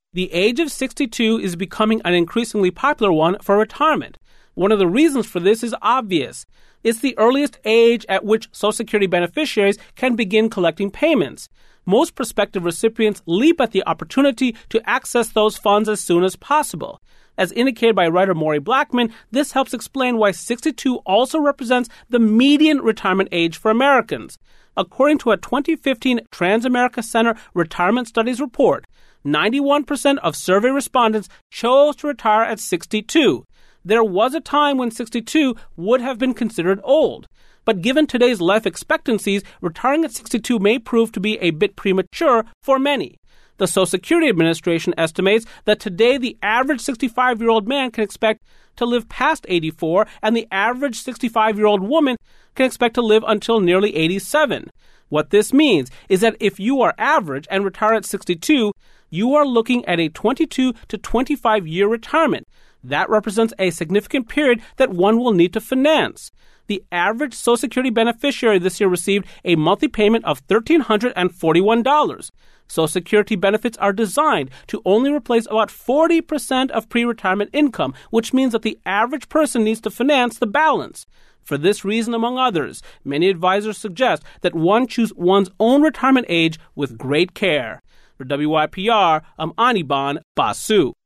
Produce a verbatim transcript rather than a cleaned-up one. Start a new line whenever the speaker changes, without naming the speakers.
The age of sixty-two is becoming an increasingly popular one for retirement. One of the reasons for this is obvious. It's the earliest age at which Social Security beneficiaries can begin collecting payments. Most prospective recipients leap at the opportunity to access those funds as soon as possible. As indicated by writer Maury Blackman, this helps explain why sixty-two also represents the median retirement age for Americans. According to a twenty fifteen Transamerica Center Retirement Studies report, ninety-one percent of survey respondents chose to retire at sixty-two. There was a time when sixty-two would have been considered old. But given today's life expectancies, retiring at sixty-two may prove to be a bit premature for many. The Social Security Administration estimates that today the average sixty-five-year-old man can expect to live past eighty-four, and the average sixty-five-year-old woman can expect to live until nearly eighty-seven. What this means is that if you are average and retire at sixty-two, you are looking at a twenty-two to twenty-five year retirement. That represents a significant period that one will need to finance. The average Social Security beneficiary this year received a monthly payment of one thousand three hundred forty-one dollars. Social Security benefits are designed to only replace about forty percent of pre-retirement income, which means that the average person needs to finance the balance. For this reason, among others, many advisors suggest that one choose one's own retirement age with great care. For W Y P R, I'm Anirban Basu.